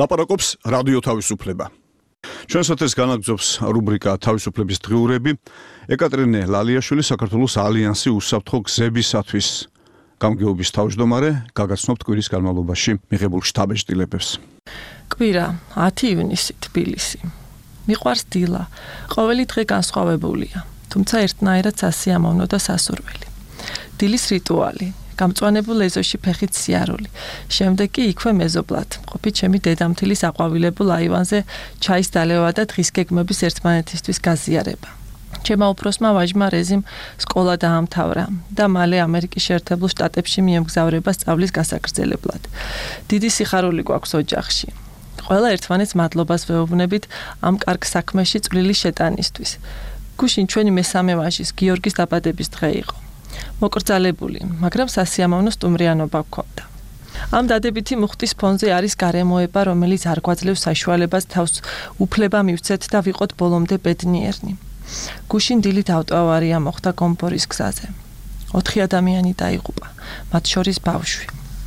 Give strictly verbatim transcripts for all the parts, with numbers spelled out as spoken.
ლაპარაკობს რადიო თავისუფლება. ჩვენს ეთერს განაგრძობს რუბრიკა თავისუფლების დღიურები. ეკატერინე ლალიაშვილი, საქართველოს ალიანსი უსაფრთხო გზებისათვის გამგეობის თავმჯდომარე, გაგაცნობთ კვირის განმავლობაში მიღებულ შთაბეჭდილებებს. კვირა ათი ივნისი, თბილისი. მიყვარს დილა. ყოველი დღე განსხვავებულია, თუმცა ერთნაირად სასიამოვნო და სასურველი. დილის რიტუალი. გამწვანებულ ეზოში ფეხით სიარული. შემდეგ კი იქვე მეზობლად, მყოფი ჩემი დედამთილის აყვავილებულ აივანზე ჩაის დალევა და დღის გეგმების ერთმანეთისთვის გაზიარება. ჩემმა უფროსმა ვაჟმა რეზიმ სკოლა დაამთავრა და მალე ამერიკის შეერთებულ შტატებში მიემგზავრება სწავლის გასაგრძელებლად. დიდი სიხარული გვაქვს ოჯახში. ყველა ერთმანეთს მადლობას ვეუბნებით ამ კარგ საქმეში წვლილი შეტანისთვის. გუშინ ჩვენი მესამე ვაჟის გიორგის დაბადების დღე იყო. მოკრძალებული, მაგრამ სასიამოვნო სტუმრიანობა გქონდა. ამ დადებითი მუხტის ფონზე არის გარემოება, რომელიც არ გვაძლევს საშუალებას თავს უფლება მივცეთ და ვიყოთ ბოლომდე ბედნიერნი. გუშინ დილით ავტოავარია მოხდა გომბორის გზაზე. ოთხი ადამიანი დაიღუპა, მათ შორის ბავშვი.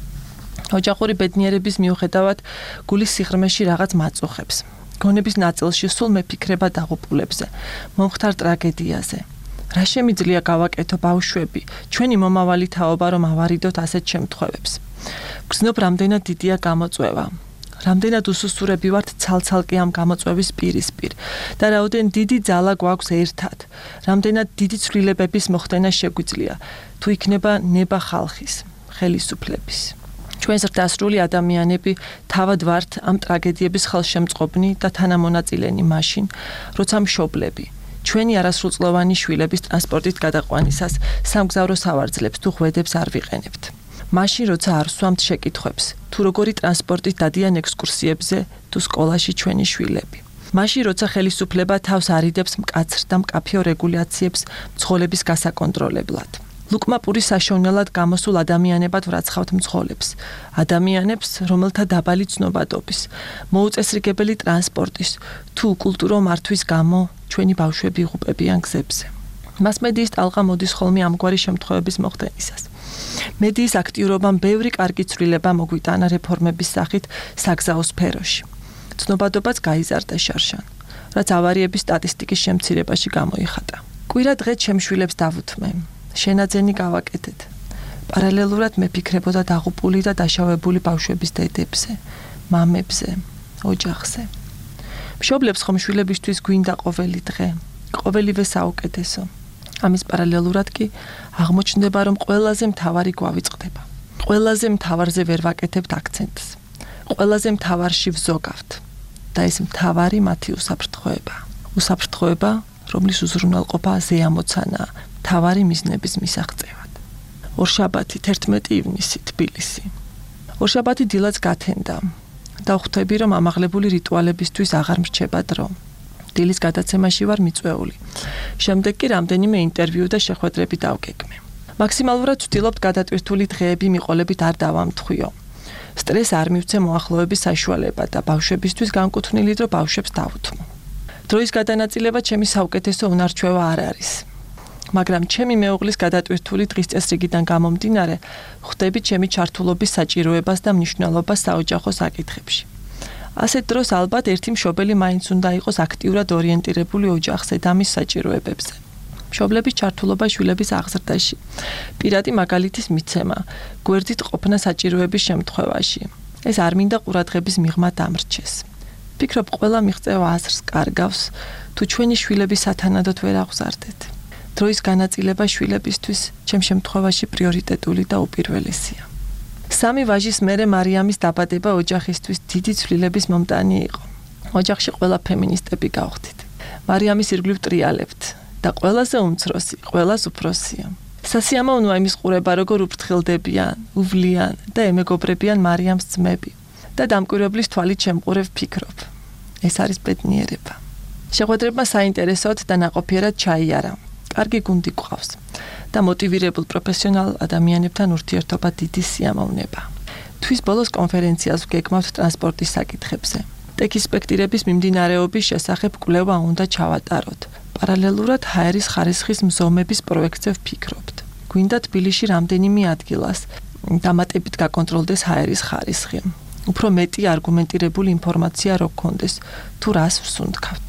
ოჯახური ბედნიერების მიუხედავად, გულის სიღრმეში რაღაც მაწუხებს. გონების ნაწილში სულ მეფიქრება დაღუპულებზე, მომხდარ ტრაგედიაზე. რა შემიძლია გავაკეთო ბავშვები, ჩვენი მომავალი თაობა რომ ავარიდოთ ასეთ შემთხვევებს. გრძნობ რამდენად დიდია გამოწვევა. რამდენად უსუსურები ვართ ცალ-ცალკე ამ გამოწვევის პირისპირ და რაოდენ დიდი ძალა გვაქვს ერთად. რამდენად დიდი ცვლილებების მოხდენა შეგვიძლია, თუ იქნება ნება ხალხის, ხელისუფლების. ჩვენ ზრდასრული ადამიანები თავად ვართ ამ ტრაგედიების ხელშემწყობნი და თანამონაწილენი მაშინ, როცა მშობლები ჩვენი არასრულწლოვანი შვილების ტრანსპორტით გადაყვანისას სამგზავრო სავარძლებს თუ ღვედებს არ ვიყენებთ. მაშინ როცა არ ვსვამთ შეკითხვებს, თუ როგორი ტრანსპორტით დადიან ექსკურსიებზე თუ სკოლაში ჩვენი შვილები. მაშინ როცა ხელისუფლება თავს არიდებს მკაცრ და მკაფიო რეგულაციებს მძღოლების გასაკონტროლებლად. ლუკმა პურის საშოვნელად გამოსულ ადამიანებად ვრაცხავთ მძღოლებს. ადამიანებს, რომელთა დაბალი ცნობადობის, მოუწესრიგებელი ტრანსპორტის თუ კულტურო მართვის გამო ჩვენი ბავშვები იღუპებიან გზებზე. მასმედიის ტალღა მოდის ხოლმე ამგვარი შემთხვევების მოხდენისას. მედიის აქტიურობამ ბევრი კარგი ცვლილება მოგვიტანა რეფორმების სახით საგზაო სფეროში. ცნობადობაც გაიზარდა შარშან, რაც ავარიების სტატისტიკის შემცირებაში გამოიხატა. კვირა დღე ჩემშვილებს დავუთმე. შენაძენი გავაკეთეთ. პარალელურად მეფიქრებოდა დაღუპული და დაშავებული ბავშვების დედებზე, მამებზე, ოჯახზე. მშობლებს ხომ შვილებისთვის გვინდა ყოველი დღე, ყოველივე საუკეთესო. ამის პარალელურად კი აღმოჩნდება, რომ ყველაზე მთავარი გვავიწყდება. ყველაზე მთავარზე ვერ ვაკეთებთ აქცენტს. ყველაზე მთავარში ვზოგავთ. და ეს მთავარი მათი უსაფრთხოება. უსაფრთხოება, რომლის უზრუნველყოფა ზეამოცანაა მთავარი მიზნების მისაღწევად. ორშაბათი თერთმეტი ივნისი, თბილისი. ორშაბათი დილაც გათენდა და ხვდები, რომ ამაღლებული რიტუალებისთვის აღარ მრჩება დრო. დილის გადაცემაში ვარ მიწვეული. შემდეგ კი რამდენიმე ინტერვიუ და შეხვედრები დავგეგმე. მაქსიმალურად ვცდილობთ გადატვირთული დღეები მიყოლებით არ დავამთხვიო. სტრეს არ მივცე მოახლოების საშუალება და ბავშვებისთვის განკუთვნილი დრო ბავშვებს დავუთმო. დროის გადანაწილება ჩემი საუკეთესო უნარჩვევა არ არის. მაგრამ ჩემი მეუღლის გადატვირთული დღის წესრიგიდან გამომდინარე, ხვდები ჩემი ჩართულობის საჭიროებას და მნიშვნელობას საოჯახო საკითხებში. ასეთ დროს ალბათ ერთი მშობელი მაინც უნდა იყოს აქტიურად ორიენტირებული ოჯახზე და მის საჭიროებებზე. მშობლების ჩართულობა შვილების აღზრდაში, პირადი მაგალითის მიცემა, გვერდით ყოფნა საჭიროების შემთხვევაში. ეს არ მინდა ყურადღების მიღმა დამრჩეს. ფიქრობ, ყველა მიღწევა აზრს კარგავს, თუ ჩვენი შვილები სათანადოდ ვერ აღზარდეთ. დროის განაწილება შვილებისთვის ჩემ შემთხვევაში პრიორიტეტული და უპირველესია. სამი ვაჟის მერე მარიამის დაბადება ოჯახისთვის დიდი ცვლილების მომტანი იყო. ოჯახში ყველა ფემინისტები გავხდით. მარიამის ირგვლივ ტრიალებთ და ყველაზე უმცროსი, ყველას უფროსია. სასიამოვნოა იმის ყურება, როგორ უფრთხილდებიან, უვლიან და ემეგობრებიან მარიამს ძმები. და დამკვირვებლის თვალით შემყურებ ფიქრობ. ეს არის ბედნიერება. შეხვედრებმა საინტერესოდ და ნაყოფიერად ჩაიარა. კარგი გუნდი გვყავს და მოტივირებულ პროფესიონალ ადამიანებთან ურთიერთობა დიდი სიამოვნება. თვის ბოლოს კონფერენციას ვგეგმავთ ტრანსპორტის საკითხებზე. ტექის სპექტირების მიმდინარეობის შესახებ კვლევა უნდა ჩავატაროთ. პარალელურად ჰაერის ხარისხის მზომების პროექტზე ვფიქრობთ. გვინდა თბილისში რამდენიმე ადგილას დამატებით გაკონტროლდეს ჰაერის ხარისხი. უფრო მეტი არგუმენტირებული ინფორმაცია რო გქონდეს თუ რას ვსუნთქავთ.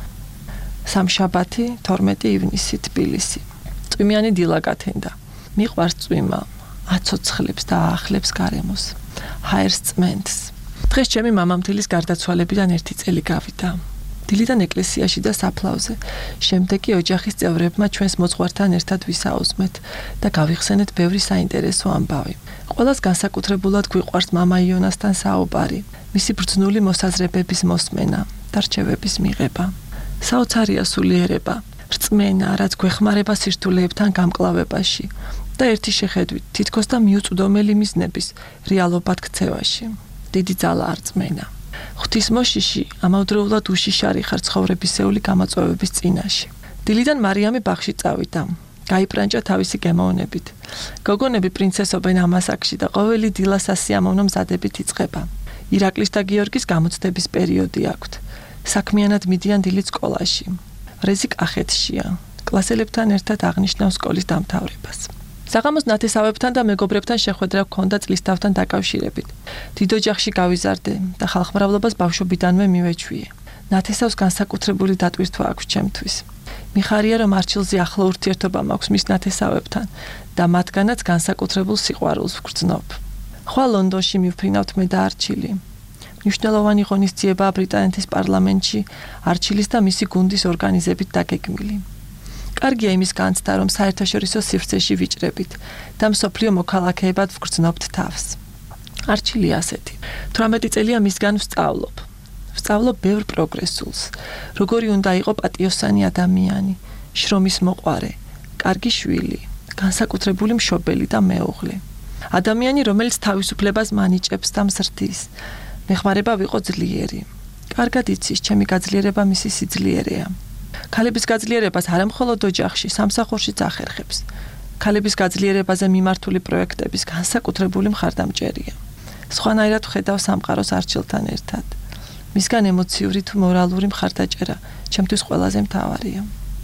სამშაბათი თორმეტი ივნისი თბილისი. წვიმიანი დილა გათენდა. მიყვარს წვიმა, აცოცხლებს და აახლებს გარემოს. ჰაერს წმენდს. დღეს ჩემი მამამთილის გარდაცვალებიდან ერთი წელი გავიდა. დილიდან ეკლესიაში და საფლავზე. შემდეგ კი ოჯახის წევრებმა ჩვენს მოძღვართან ერთად ვისაუზმეთ და გავიხსენეთ ბევრი საინტერესო ამბავი. ყველას განსაკუთრებულად გვიყვარს მამა იონასთან საუბარი, მისი ბრძნული მოსაზრებების მოსმენა და რჩევების მიღება. საოცარია სულიერება, რწმენა, რაც გვეხმარება სირთულეებთან გამკლავებაში და ერთი შეხედვით თითქოს და მიუწვდომელი მიზნების რეალობად ქცევაში. დიდი ძალა რწმენა. ღვთისმოშიში ამავდროულად უშიშარი ხარ ცხოვრებისეული გამოწვევების წინაშე. დილიდან მარიამი ბაღში წავიდა. გაიბრანჭა თავისი გემოვნებით. გოგონები პრინცესობენ ამასაკში და ყოველი დილა სასიამოვნო მზადებით იწყება. ირაკლის და გიორგის გამოცდების პერიოდი აქვთ. საქმიანად მიდიან დილით სკოლაში. რეზი კახეთშია. კლასელებთან ერთად აღნიშნავს სკოლის დამთავრებას. საღამოს ნათესავებთან და მეგობრებთან შეხვედრა გქონდა წლისთავთან დაკავშირებით. დიდ ოჯახში გავიზარდე და ხალხმრავლობას ბავშვობიდანვე მივეჩვიე. ნათესავს განსაკუთრებული დატვირთვა აქვს ჩემთვის. მიხარია, რომ არჩილზე ახლო ურთიერთობა მაქვს მის ნათესავებთან და მათგანაც განსაკუთრებულ სიყვარულს ვგრძნობ. ხვალ ლონდონში მივფრინავთ მე და არჩილი. მნიშვნელოვანი ღონისძიებაა ბრიტანეთის პარლამენტში არჩილის და მისი გუნდის ორგანიზებით დაგეგმილი. კარგია იმის განცდა, რომ საერთაშორისო სივრცეში ვიჭრებით და მსოფლიო მოქალაქეებად ვგრძნობთ თავს. არჩილი ასეთი. თვრამეტი წელია მისგან ვსწავლობ. ვსწავლობ ბევრ პროგრესულს. როგორი უნდა იყო პატიოსანი ადამიანი, შრომის მოყვარე, კარგი შვილი, განსაკუთრებული მშობელი და მეუღლე. ადამიანი, რომელიც თავისუფლებას მანიჭებს და მზრდის. მეხმარება ვიყო ძლიერი. კარგად იცის, ჩემი გაძლიერება მისი სიძლიერეა. ქალების გაძლიერებას არამხოლოდ ოჯახში, სამსახურშიც ახერხებს. ქალების გაძლიერებაზე მიმართული პროექტების განსაკუთრებული მხარდამჭერია. სხვანაირად ვხედავ სამყაროს არჩილთან ერთად. მისგან ემოციური თუ მორალური მხარდაჭერა ჩემთვის ყველაზე მთავარია.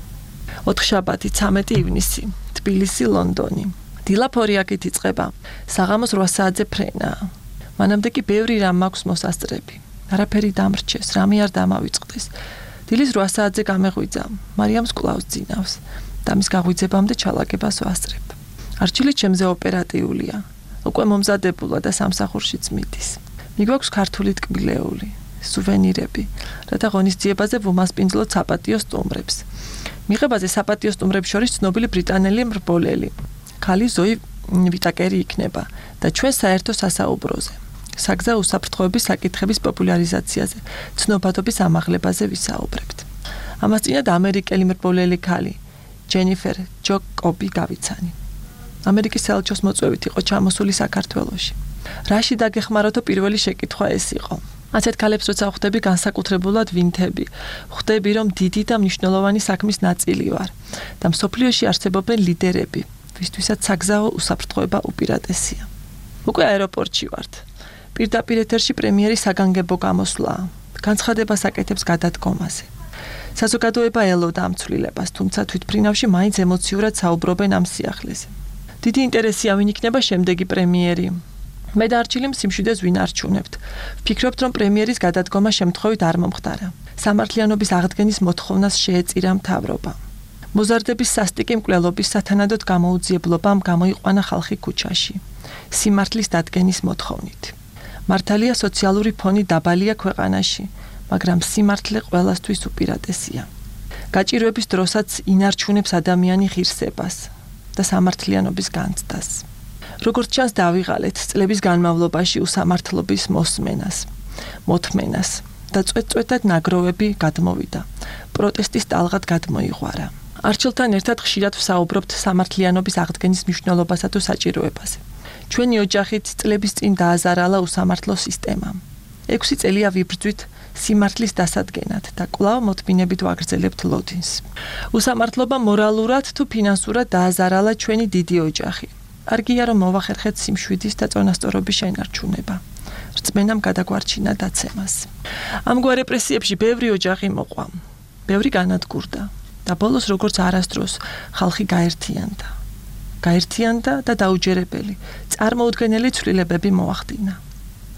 ოთხშაბათი ცამეტი ივნისი, თბილისი, ლონდონი. დილა ფორიაკით იწყება. საღამოს რვა საათზე ფრენაა. მანამდე კი ბევრი რამ მაქვს მოსასწრები. არაფერი დამრჩეს, რამე არ დამავიწყდეს. დილის რვა საათზე გამეღვიძა, მარიამს კლავს ძინავს და მის გაღვიძებამდე ჩალაგებას ვასწრებ. არჩილი ჩემზე ოპერატიულია, უკვე მომზადებულა და სამსახურშიც მიდის. მიგვაქვს ქართული ტკბილეული, სუვენირები, რათა ღონისძიებაზე ვუმასპინძლოთ საპატიო სტუმრებს. მიღებაზე საპატიო სტუმრებს შორის ცნობილი ბრიტანელი მრბოლელი, ქალი ზოი ვიტაკერი იქნება და ჩვენ საერთო სასაუბროზე. საგზა უსაფრთხოების საკითხების პოპულარიზაციაზე, ცნობადობის ამაღლებაზე ვისაუბრებთ. ამას წინათ ამერიკელი მრბოლელი ქალი, ჯენიფერ ჯოკობი გავიცანი. ამერიკის საელჩოს მოწვევით იყო ჩამოსული საქართველოში. რაში დაგეხმაროთო პირველი შეკითხვა ეს იყო. ასეთ ქალებს როცა ხვდები განსაკუთრებულად ვინთები, ხვდები რომ დიდი და მნიშვნელოვანი საქმის ნაწილი ვარ და მსოფლიოში არსებობენ ლიდერები, ვისთვისაც საგზაო უსაფრთხოება უპირატესია. უკვე აეროპორტში ვართ. პირდაპირ ეთერში პრემიერი საგანგებო გამოსვლაა. განცხადებას აკეთებს გადადგომაზე. საზოგადოება ელოდა ამ ცვლილებას, თუმცა თვითფრინავში მაინც ემოციურად საუბრობენ ამ სიახლეზე. დიდი ინტერესია ვინ იქნება შემდეგი პრემიერი. მე და არჩილიმ სიმშვიდეს ვინ არჩუნებთ. ვფიქრობთ, რომ პრემიერის გადადგომა შემთხვევით არ მომხდარა. სამართლიანობის აღდგენის მოთხოვნას შეეწირა მთავრობა. მოზარდების სასტიკი მკვლელობის სათანადოდ გამოუძიებლობამ გამოიყვანა ხალხი ქუჩაში. სიმართლის დადგენის მოთხოვნით. მართალია სოციალური ფონი დაბალია ქვეყანაში, მაგრამ სიმართლე ყველასთვის უპირატესია. გაჭირვების დროსაც ინარჩუნებს ადამიანი ღირსებას და სამართლიანობის განცდას. როგორც ჩანს დავიღალეთ წლების განმავლობაში უსამართლობის მოსმენას, მოთმენას და წვეტ-წვეტად ნაგროვები გადმოვიდა. პროტესტის ტალღად გადმოიღვარა. არჩილთან ერთად ხშირად ვსაუბრობთ სამართლიანობის აღდგენის მნიშვნელობასა თუ საჭიროებაზე. ჩვენი ოჯახით წლების წინ დააზარალა უსამართლო სისტემამ. ექვსი წელია ვიბრძვით სიმართლის დასადგენად და კვლავ მოთმინებით ვაგრძელებთ ლოდინს. უსამართლობა მორალურად თუ ფინანსურად დააზარალა ჩვენი დიდი ოჯახი. კარგია რომ მოვახერხეთ სიმშვიდის და წონასწორობის შენარჩუნება. რწმენამ გადაგვარჩინა დაცემას. ამგვარ რეპრესიებში ბევრი ოჯახი მოყვა. ბევრი განადგურდა და ბოლოს როგორც არასდროს ხალხი გაერთიანდა. გაერთიანდა და დაუჯერებელი, წარმოუდგენელი ცვლილებები მოახდინა.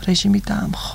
რეჟიმი დაამხო.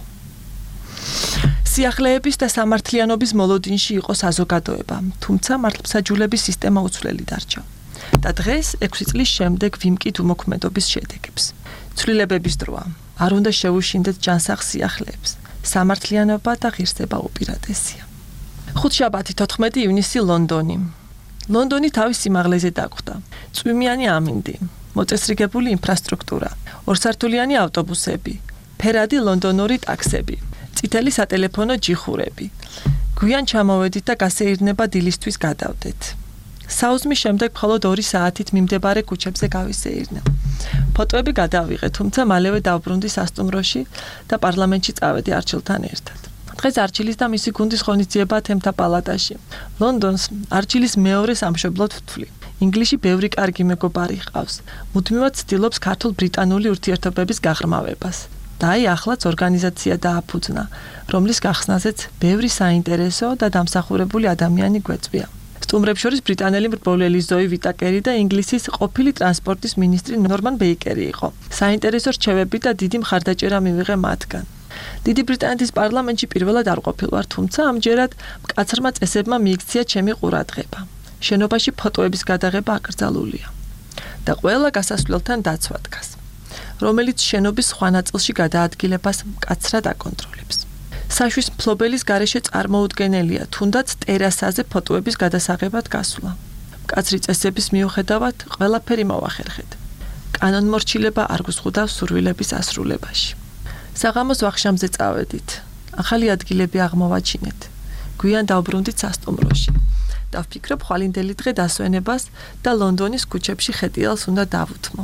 სიახლეების და სამართლიანობის მოლოდინში იყო საზოგადოება, თუმცა მართლმსაჯულების სისტემა უცვლელი დარჩა. და დღეს ექვსი წლის შემდეგ ვიმკით უმოქმედობის შედეგებს. ცვლილებების დროა. არ უნდა შევუშინდეთ ჯანსაღ სიახლეებს. სამართლიანობა და ღირსება უპირატესია. ხუთშაბათი თოთხმეტი ივნისი ლონდონი. ლონდონი თავის სიმაღლეზე დაგვხდა. წვიმიანი ამინდი, მოწესრიგებული ინფრასტრუქტურა, ორსართულიანი ავტობუსები, ფერადი ლონდონური ტაქსები, წითელი სატელეფონო ჯიხურები. გვიან ჩამოვედით და გასეირნება დილისთვის გადავდეთ. საუზმის შემდეგ მხოლოდ ორი საათით მიმდებარე ქუჩებზე გავისეირნე. ფოტოები გადავიღე, თუმცა მალევე დავბრუნდი სასტუმროში და პარლამენტში წავედი არჩილთან ერთად. დღეს არჩილის და მისი გუნდის ღონისძიება თემთა პალატაში. ლონდონს არჩილის მეორე სამშობლოდ ვთვლი. ინგლისში ბევრი კარგი მეგობარი ჰყავს. მუდმივად ცდილობს ქართულ-ბრიტანული ურთიერთობების გაღრმავებას. და აი ახლაც ორგანიზაცია დააფუძნა, რომლის გახსნაზეც ბევრი საინტერესო და დამსახურებული ადამიანი გვეწვია. სტუმრებს შორის ბრიტანელი მრბოლელი ზოი ვიტაკერი და ინგლისის ყოფილი ტრანსპორტის მინისტრი ნორმან ბეიკერი იყო. საინტერესო რჩევები და დიდი მხარდაჭერა მივიღე მათგან. დიდი ბრიტანეთის პარლამენტში პირველად არ ყოფილვარ, თუმცა ამჯერად მკაცრმა წესებმა მიიქცია ჩემი ყურადღება. შენობაში ფოტოების გადაღება აკრძალულია და ყველა გასასვლელთან დაცვა დგას, რომელიც შენობის სხვა ნაწილში გადაადგილებას მკაცრად აკონტროლებს. საშვის მფლობელის გარეშე წარმოუდგენელია, თუნდაც ტერასაზე ფოტოების გადასაღებად გასვლა. მკაცრი წესების მიუხედავად ყველაფერი მოვახერხეთ. კანონმორჩილება არ გუსხუდავს სურვილების ასრულებაში. საღამოს ვახშამზე წავედით. ახალი ადგილები აღმოვაჩინეთ. გვიან დავბრუნდით სასტუმროში. და ვფიქრობ ხვალინდელი დღე დასვენებას და ლონდონის ქუჩებში ხეტიალს უნდა დავუთმო.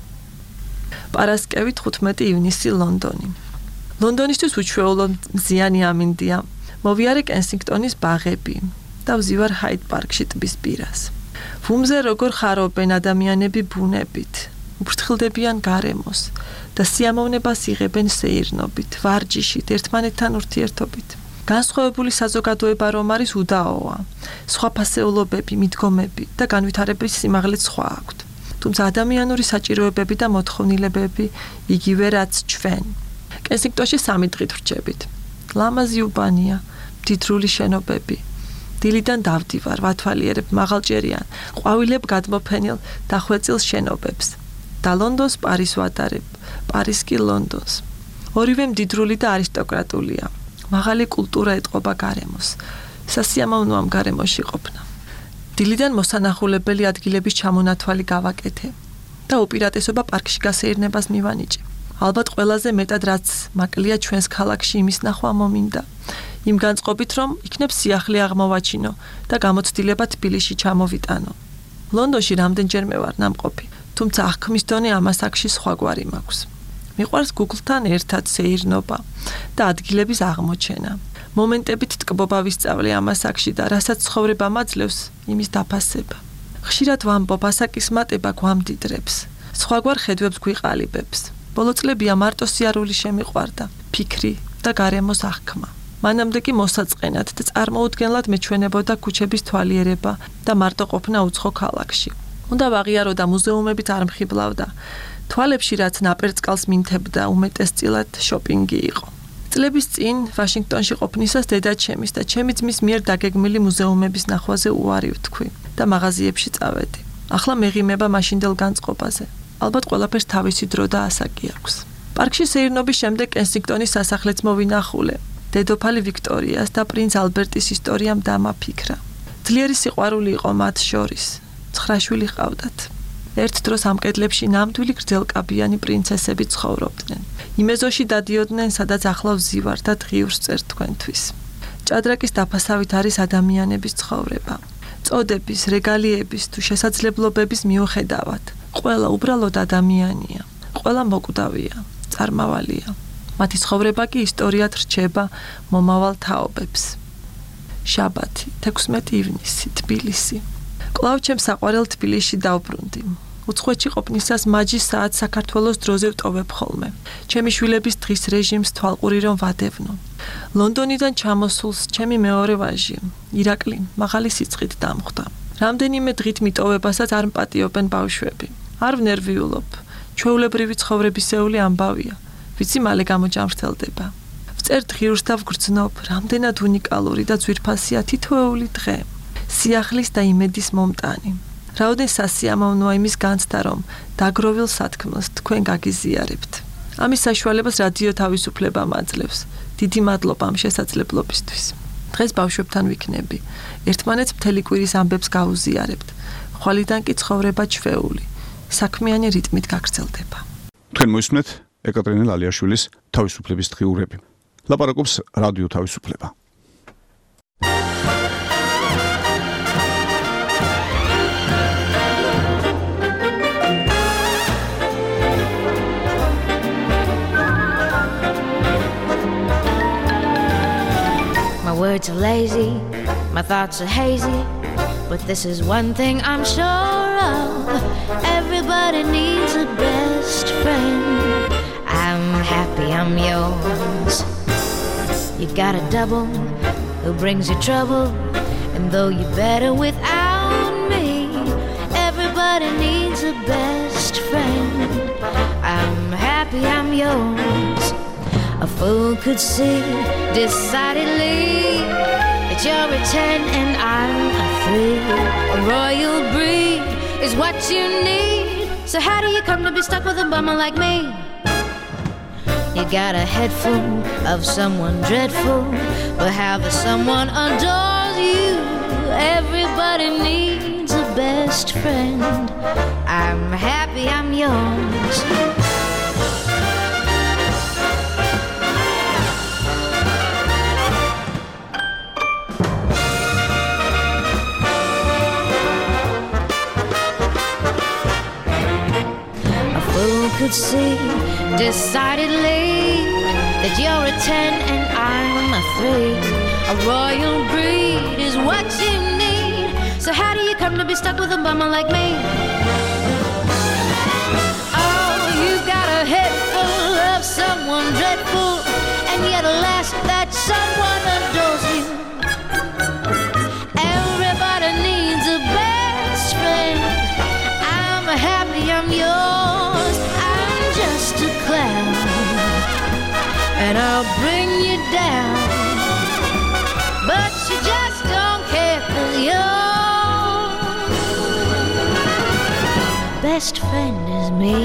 პარასკევი თხუთმეტი ივნისი ლონდონი. ლონდონისთვის უჩვეულო მზიანი ამინდია. მოვიარე კენსინგტონის ბაღები და ვზივარ ჰაიდ პარკში ტბის პირას. ვუმზე როგორ ხარობენ ადამიანები ბუნებით, უფრთხილდებიან გარემოს და სიამოვნებას იღებენ სეირნობით, ვარჯიშით, ერთმანეთთან ურთიერთობით. განსხვავებული საზოგადოება რომ არის უდაოა. სხვა ფასეულობები, მიდგომები და განვითარების სიმაღლეც სხვა აქვთ. თუმცა ადამიანური საჭიროებები და მოთხოვნილებები იგივე რაც ჩვენ. კენსინგტონში სამი დღით ვრჩებით. ლამაზი უბანია, მდიდრული შენობები. დილიდან დავდივარ, ვათვალიერებ მაღალჭერიან, ყვავილებ გადმოფენილ დახვეწილ შენობებს. და ლონდონს პარის ვატარებ, პარის კი ლონდონს. ორივე მდიდრული და არისტოკრატულია. მაღალი კულტურა ეტყობა გარემოს. სასიამოვნოა ამ გარემოში ყოფნა. დილიდან მოსანახულებელი ადგილების ჩამონათვალი გავაკეთე და უპირატესობა პარკში გასეირნებას მივანიჭე. ალბათ ყველაზე მეტად რაც მაკლია ჩვენს ქალაქში იმის ნახვა მომინდა. იმ განწყობით რომ იქნებ სიახლე აღმოვაჩინო და გამოცდილება თბილისში ჩამოვიტანო. ლონდონში რამდენჯერმე ვარ ნამყოფი, თუმცა აღქმის დონე ამას აქში სხვაგვარი მაქვს. მიყვარს Google-თან ერთად სეირნობა და ადგილების აღმოჩენა. მომენტებით ტკბობა ვისწავლე ამას აქში და რასაც ცხოვრება მაძლევს, იმის დაფასება. ხშირად ვამბობ, ასაკის მატება გვამდიდრებს, სხვაგვარ ხედვებს გვიყალიბებს. ბოლო წლებია მარტო სიარული შემიყვარდა, ფიქრი და გარემოს აღქმა. მანამდე კი მოსაწყენად და წარმოუდგენლად მეჩვენებოდა ქუჩების თვალიერება და მარტო ყოფნა უცხო ქალაქში. უნდა ვაღიარო და მუზეუმებით არ მხიბლავდა. თვალებში რაც ნაპერწკალს მინთებდა, უმეტესწილად შოპინგი იყო. წლების წინ ვაშინგტონში ყოფნისას დედაჩემის და ჩემი ძმის მიერ დაგეგმილი მუზეუმების ნახვაზე უარი ვთქვი და მაღაზიებში წავედი. ახლა მეღიმება მაშინდელ განწყობაზე. ალბათ ყველაფერს თავისი დრო და ასაკი აქვს. პარკში სეირნობის შემდეგ კენსინგტონის სასახლეც მოვინახულე. დედოფალი ვიქტორიას და პრინც ალბერტის ისტორიამ დამაფიქრა. ძლიერი სიყვარული იყო მათ შორის. ცხრა შვილი ჰყავდათ. ერთ დროს ამ კედლებში ნამდვილი გრძელკაბიანი პრინცესები ცხოვრობდნენ. იმ ეზოში დადიოდნენ, სადაც ახლა ვზივარ და დღიურს წერ თქვენთვის. ჭადრაკის დაფასავით არის ადამიანების ცხოვრება. წოდების, რეგალიების თუ შესაძლებლობების მიუხედავად, ყველა უბრალოდ ადამიანია. ყველა მოკვდავია, წარმავალია. მათი ცხოვრება კი ისტორიად რჩება მომავალ თაობებს. შაბათი, თექვსმეტი ივნისი, თბილისი. კვლავ ჩემ საყვარელ თბილისში დავბრუნდი. უცხოეთში ყოფნისას მაჯის საათს საქართველოს დროზე ვტოვებ ხოლმე. ჩემი შვილების დღის რეჟიმს თვალყური რომ ვადევნო. ლონდონიდან ჩამოსულს ჩემი მეორე ვაჟი, ირაკლი, მაღალი სიცხით დამხვდა. რამდენიმე დღით მიტოვებასაც არ მპატიობენ ბავშვები. არ ვნერვიულობ. ჩვეულებრივი ცხოვრებისეული ამბავია. ვიცი მალე გამოჯამრთელდება. ვწერთ ღირს და ვგრძნობ, რამდენად უნიკალური და ძვირფასია თითოეული დღე. სიახლის და იმედის მომტანი. რაოდენ სასიამოვნოა იმის განცდა, რომ დაგროვილ სათქმელს თქვენ გაგიზიარებთ. ამის საშუალებას რადიო თავისუფლება მაძლევს. დიდი მადლობა ამ შესაძლებლობისთვის. დღეს ბავშვებთან ვიქნები. ერთმანეთს მთელი კვირის ამბებს გავუზიარებთ. ხვალიდან კი ცხოვრება ჩვეული. საქმიანი რიტმით გაგრძელდება. თქვენ მოისმენთ ეკატერინე ლალიაშვილის თავისუფლების დღიურები. ლაპარაკობს რადიო თავისუფლება. My words are lazy, my thoughts are hazy, but this is one thing I'm sure of. Everybody needs a best friend. I'm happy I'm yours. You got a double who brings you trouble, and though you're better without me, everybody needs a best friend. I'm happy I'm yours. A fool could see decidedly that you're a ten and I'm a three. A royal breed is what you need. So how do you come to be stuck with a bummer like me? You got a head full of someone dreadful, but how the someone adores you. Everybody needs a best friend. I'm happy I'm yours. Could see decidedly that you're a ten and I'm a three. A royal breed is what you need. So how do you come to be stuck with a bummer like me? Oh, you got a head full of someone dreadful, and yet alas, that someone adores you. Everybody needs a best friend. I'm happy I'm yours. Just a clown, and I'll bring you down, but you just don't care, 'cause your best friend is me.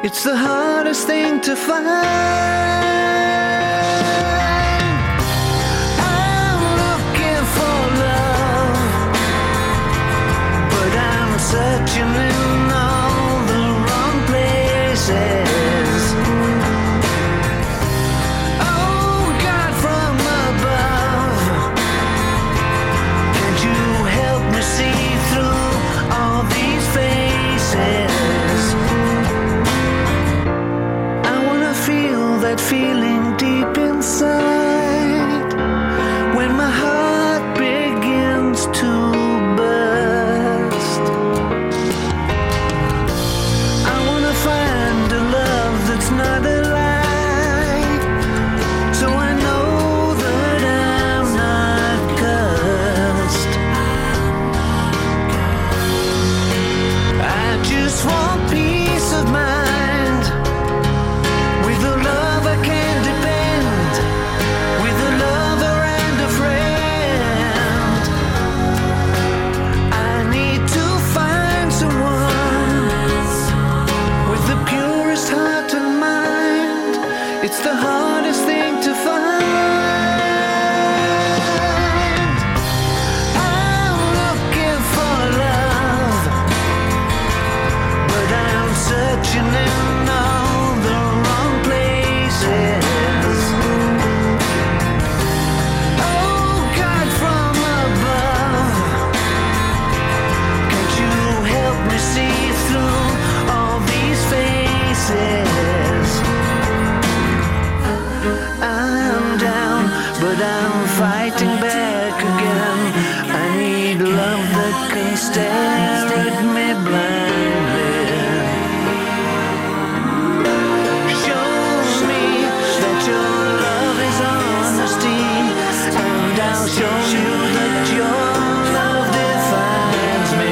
It's the hardest thing to find. I'm looking for love, but I'm searching in all the wrong places. Oh God from above, can't you help me see through all these faces? That feeling deep inside when my heart begins to burst. I wanna find a love that's not a lie, so I know that I'm not cursed. I just want peace of mind with a love it's the hardest thing to find. I'm looking for love, but I'm searching in all the wrong places. Oh God from above, can't you help me see through all these faces? I'm down, but I'm fighting back again. I need love that can stare at me blindly. Show me that your love is honesty, and I'll show you that your love defines me.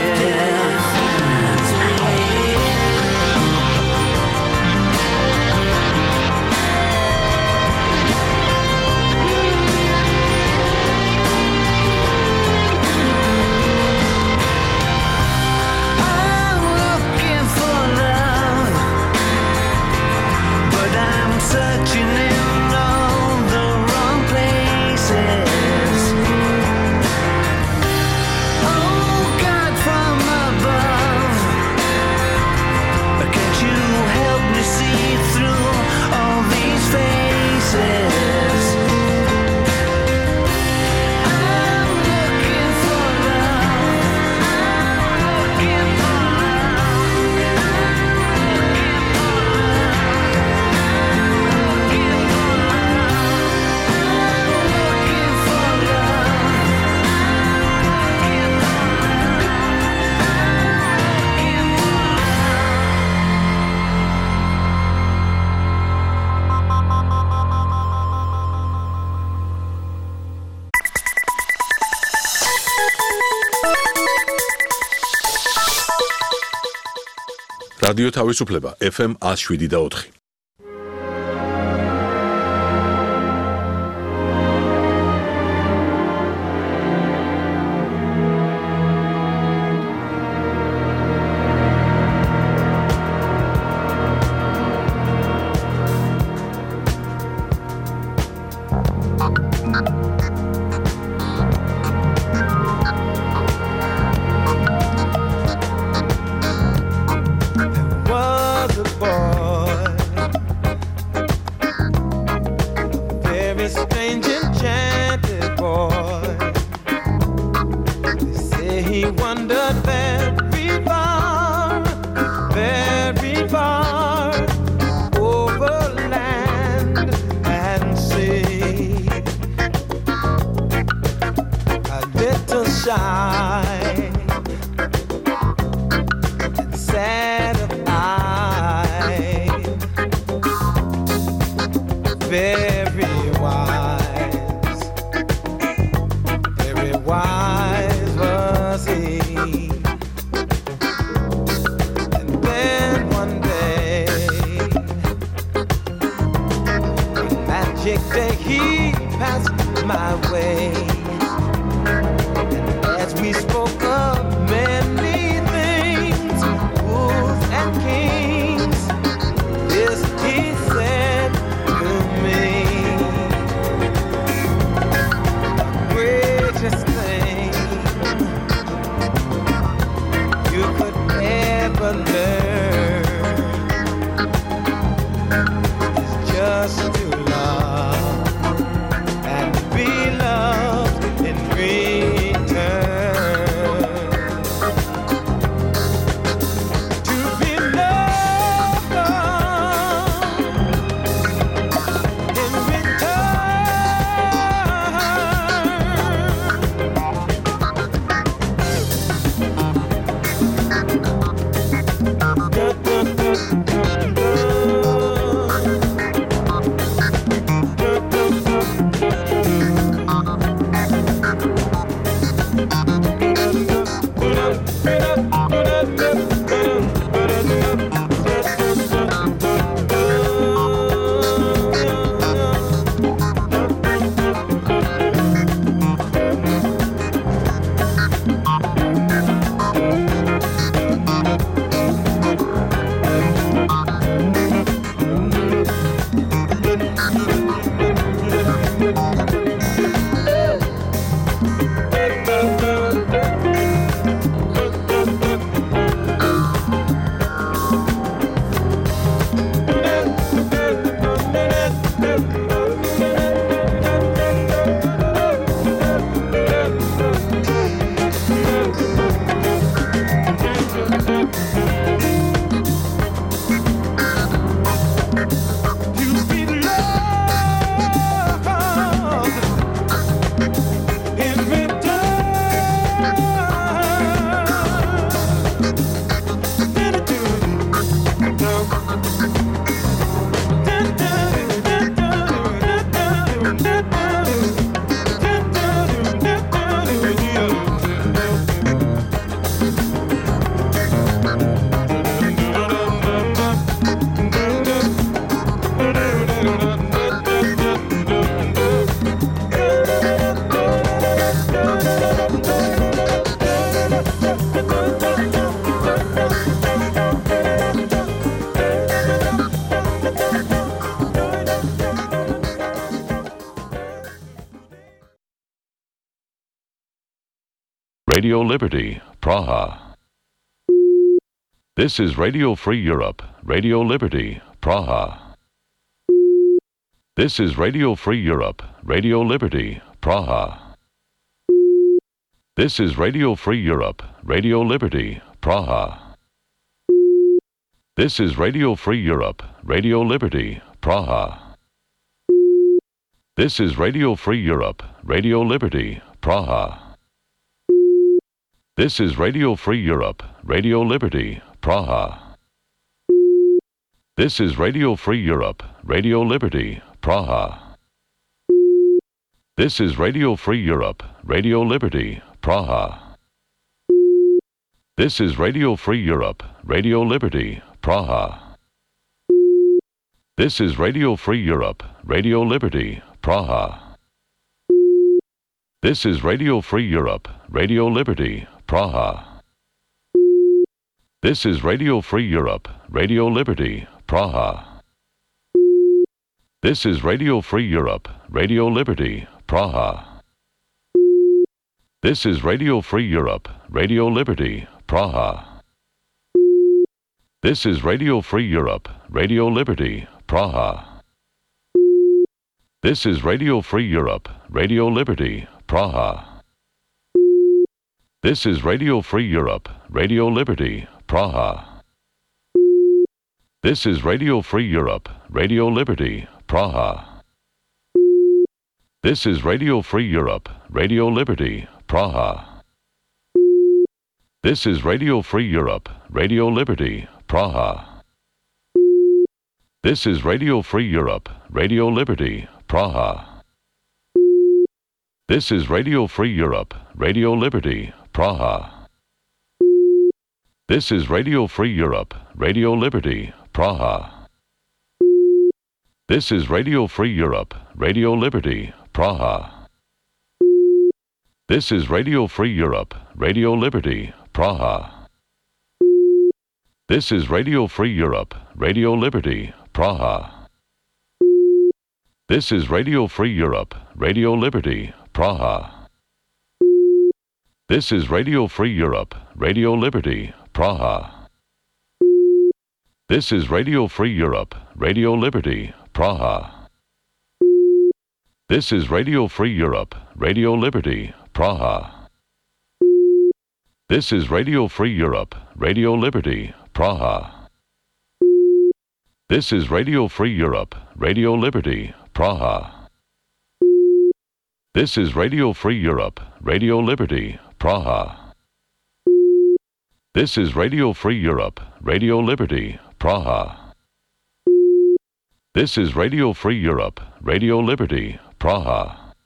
Searching in all the wrong places. Oh God from above, can't you help me see through all these faces? I'm looking for love. I'm looking for რადიო თავისუფლება ეფ ემ one oh seven და four. Radio Liberty, Praha. This is Radio Free Europe, Radio Liberty, Praha. This is Radio Free Europe, Radio Liberty, Praha. This is Radio Free Europe, Radio Liberty, Praha. This is Radio Free Europe, Radio Liberty, Praha. This is Radio Free Europe, Radio Liberty, Praha. This is Radio Free Europe, Radio Liberty, Praha. This is Radio Free Europe, Radio Liberty, Praha. This is Radio Free Europe, Radio Liberty, Praha. This is Radio Free Europe, Radio Liberty, Praha. This is Radio Free Europe, Radio Liberty, Praha. This is Radio Free Europe, Radio Liberty, Praha. This is Radio Free Europe, Radio Liberty, Praha. This is Radio Free Europe, Radio Liberty, Praha. This is Radio Free Europe, Radio Liberty, Praha. This is Radio Free Europe, Radio Liberty, Praha. This is Radio Free Europe, Radio Liberty, Praha. This is Radio Free Europe, Radio Liberty, Praha. This is Radio Free Europe, Radio Liberty, Praha. This is Radio Free Europe, Radio Liberty, Praha. This is Radio Free Europe, Radio Liberty, Praha. This is Radio Free Europe, Radio Liberty, Praha. This is Radio Free Europe, Radio Liberty, Praha. This is Radio Free Europe, Radio Liberty, Praha. This is Radio Free Europe, Radio Liberty, Praha. This is Radio Free Europe, Radio Liberty, Praha. This is Radio Free Europe, Radio Liberty, Praha. This is Radio Free Europe, Radio Liberty, Praha. This is Radio Free Europe, Radio Liberty, Praha. This is Radio Free Europe, Radio Liberty, Praha. This is Radio Free Europe, Radio Liberty, Praha. This is Radio Free Europe, Radio Liberty, Praha. This is Radio Free Europe, Radio Liberty, Praha. This is Radio Free Europe, Radio Liberty, Praha. This is Radio Free Europe, Radio Liberty, Praha. This is Radio Free Europe, Radio Liberty, Praha.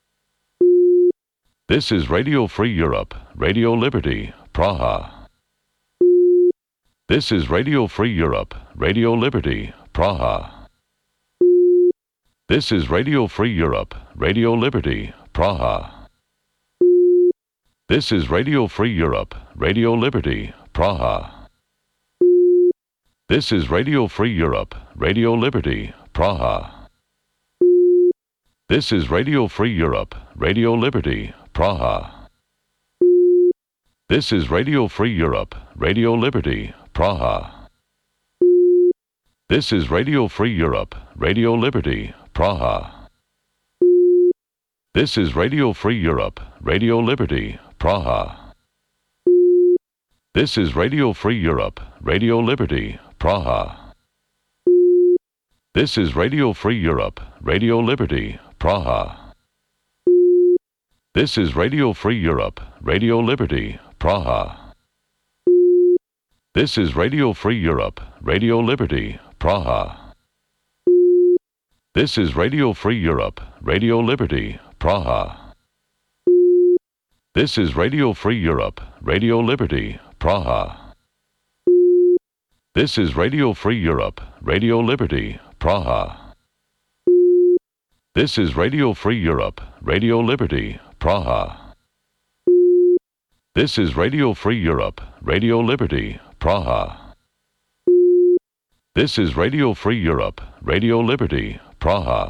This is Radio Free Europe, Radio Liberty, Praha. This is Radio Free Europe, Radio Liberty, Praha. This is Radio Free Europe, Radio Liberty, Praha. This is Radio Free Europe, Radio Liberty, Praha. This is Radio Free Europe, Radio Liberty, Praha. This is Radio Free Europe, Radio Liberty, Praha. This is Radio Free Europe, Radio Liberty, Praha. This is Radio Free Europe, Radio Liberty, Praha. This is Radio Free Europe, Radio Liberty, Praha. This is Radio Free Europe, Radio Liberty, Praha. This is Radio Free Europe, Radio Liberty, Praha. This is Radio Free Europe, Radio Liberty, Praha. This is Radio Free Europe, Radio Liberty, Praha. This is Radio Free Europe, Radio Liberty, Praha. This is Radio Free Europe, Radio Liberty, Praha. This is Radio Free Europe, Radio Liberty, Praha. This is Radio Free Europe, Radio Liberty, Praha. This is Radio Free Europe, Radio Liberty, Praha. This is Radio Free Europe, Radio Liberty, Praha.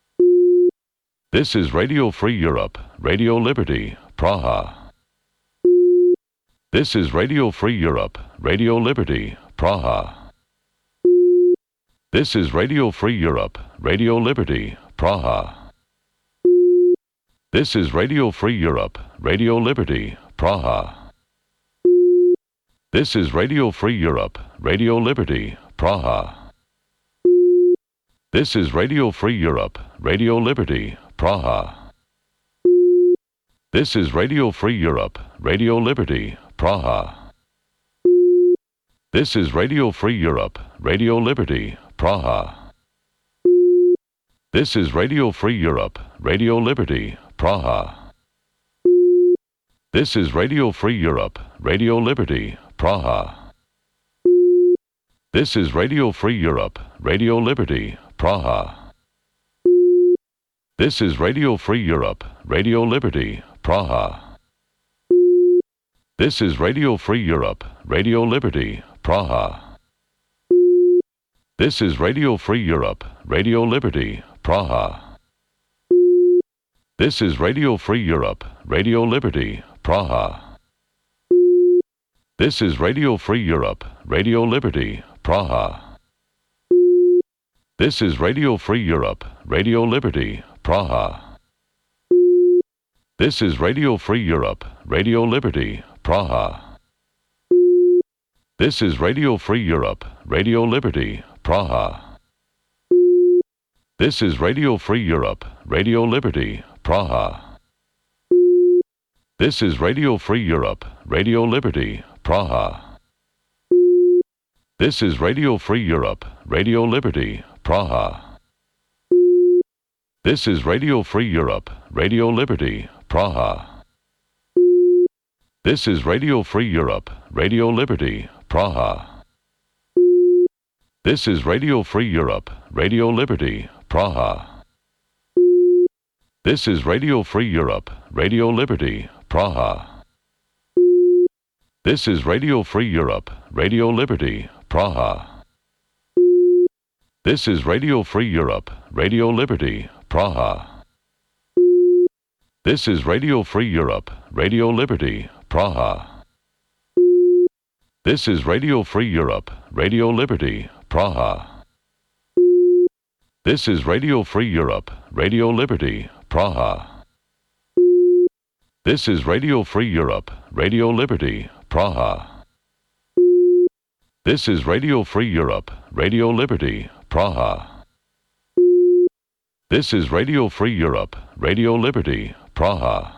This is Radio Free Europe, Radio Liberty, Praha. This is Radio Free Europe, Radio Liberty, Praha. This is Radio Free Europe, Radio Liberty, Praha. This is Radio Free Europe, Radio Liberty, Praha. This is Radio Free Europe, Radio Liberty, Praha. This is Radio Free Europe, Radio Liberty, Praha. This is Radio Free Europe, Radio Liberty, Praha. This is Radio Free Europe, Radio Liberty, Praha. This is Radio Free Europe, Radio Liberty, Praha. This is Radio Free Europe, Radio Liberty, Praha. This is Radio Free Europe, Radio Liberty, Praha. This is Radio Free Europe, Radio Liberty, Praha. This is Radio Free Europe, Radio Liberty, Praha. This is Radio Free Europe, Radio Liberty, Praha. This is Radio Free Europe, Radio Liberty, Praha. This is Radio Free Europe, Radio Liberty, Praha. This is Radio Free Europe, Radio Liberty, Praha. This is Radio Free Europe, Radio Liberty, Praha. This is Radio Free Europe, Radio Liberty, Praha. This is Radio Free Europe, Radio Liberty, Praha. This is Radio Free Europe, Radio Liberty, Praha. This is Radio Free Europe, Radio Liberty, Praha. This is Radio Free Europe, Radio Liberty, Praha. This is Radio Free Europe, Radio Liberty, Praha. This is Radio Free Europe, Radio Liberty, Praha. This is Radio Free Europe, Radio Liberty, Praha. This is Radio Free Europe, Radio Liberty, Praha. This is Radio Free Europe, Radio Liberty, Praha. This is Radio Free Europe, Radio Liberty, Praha. This is Radio Free Europe, Radio Liberty, Praha. This is Radio Free Europe, Radio Liberty, Praha. This is Radio Free Europe, Radio Liberty, Praha. This is Radio Free Europe, Radio Liberty, Praha. This is Radio Free Europe, Radio Liberty, Praha.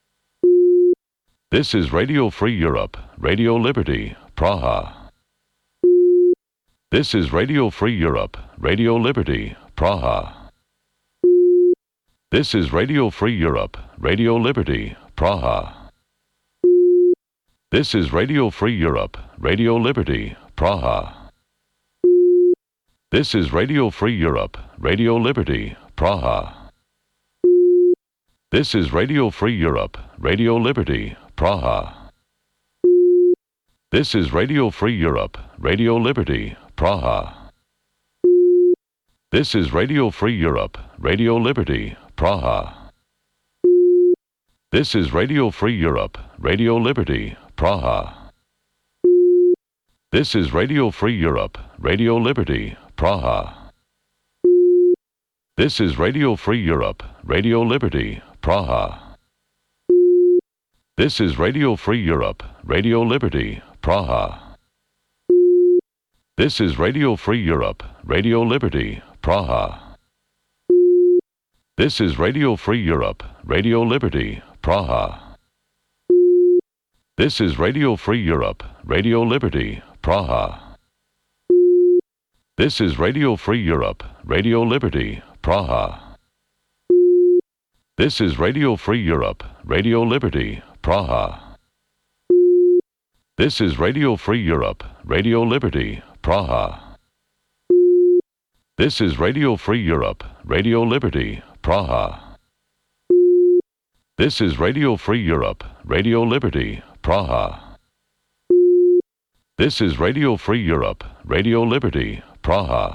This is Radio Free Europe, Radio Liberty, Praha. This is Radio Free Europe, Radio Liberty, Praha. This is Radio Free Europe, Radio Liberty, Praha. This is Radio Free Europe, Radio Liberty, Praha. This is Radio Free Europe, Radio Liberty, Praha. This is Radio Free Europe, Radio Liberty, Praha. This is Radio Free Europe, Radio Liberty, Praha. This is Radio Free Europe, Radio Liberty, Praha. This is Radio Free Europe, Radio Liberty, Praha. This is Radio Free Europe, Radio Liberty, Praha. This is Radio Free Europe, Radio Liberty, Praha. This is Radio Free Europe, Radio Liberty, Praha. This is Radio Free Europe, Radio Liberty, Praha. This is Radio Free Europe, Radio Liberty, Praha. This is Radio Free Europe, Radio Liberty, Praha. This is Radio Free Europe, Radio Liberty, Praha. This is Radio Free Europe, Radio Liberty, Praha. This is Radio Free Europe, Radio Liberty, Praha. This is Radio Free Europe, Radio Liberty, Praha. This is Radio Free Europe, Radio Liberty, Praha. This is Radio Free Europe, Radio Liberty, Praha.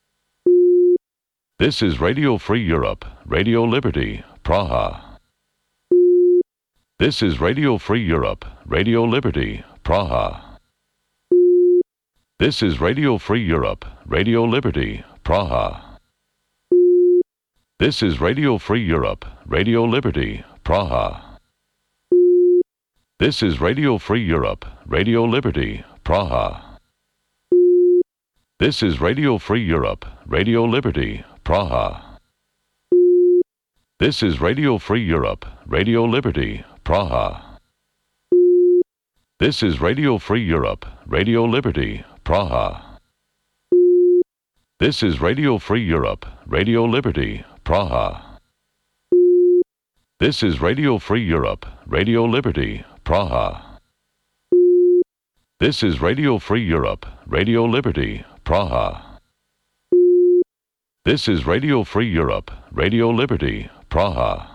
This is Radio Free Europe, Radio Liberty, Praha. This is Radio Free Europe, Radio Liberty, Praha. This is Radio Free Europe, Radio Liberty, Praha. This is Radio Free Europe, Radio Liberty, Praha. This is Radio Free Europe, Radio Liberty, Praha. This is Radio Free Europe, Radio Liberty, Praha. This is Radio Free Europe, Radio Liberty, Praha. This is Radio Free Europe, Radio Liberty, Praha. This is Radio Free Europe, Radio Liberty, Praha. This is Radio Free Europe, Radio Liberty, Praha. This is Radio Free Europe, Radio Liberty, Praha. This is Radio Free Europe, Radio Liberty, Praha.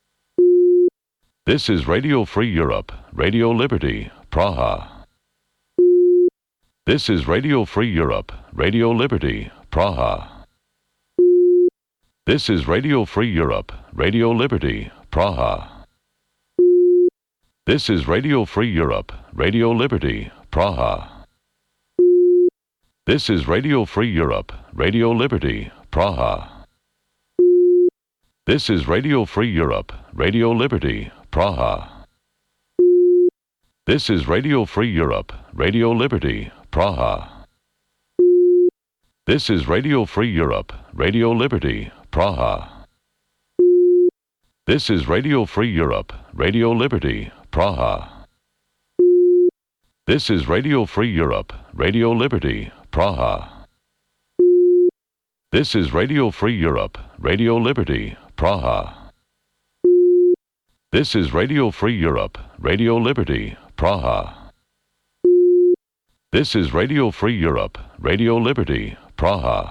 This is Radio Free Europe, Radio Liberty, Praha. This is Radio Free Europe, Radio Liberty, Praha. This is Radio Free Europe, Radio Liberty, Praha. This is Radio Free Europe, Radio Liberty, Praha. This is Radio Free Europe, Radio Liberty, Praha. This is Radio Free Europe, Radio Liberty, Praha. This is Radio Free Europe, Radio Liberty, Praha. This is Radio Free Europe, Radio Liberty, Praha. This is Radio Free Europe, Radio Liberty, Praha. This is Radio Free Europe, Radio Liberty, Praha. This is Radio Free Europe, Radio Liberty, Praha. This is Radio Free Europe, Radio Liberty, Praha. This is Radio Free Europe, Radio Liberty, Praha.